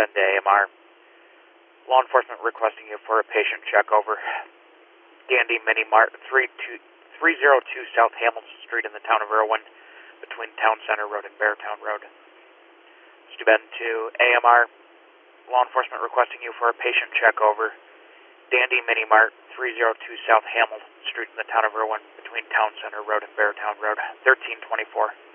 Bend to AMR. Law enforcement requesting you for a patient check over. Dandy Mini Mart, 302 South Hamilton Street in the town of Irwin, between Town Center Road and Beartown Road. Stu Bend to AMR. Law enforcement requesting you for a patient check over. Dandy Mini Mart, 302 South Hamilton Street in the town of Irwin, between Town Center Road and Beartown Road, 1324.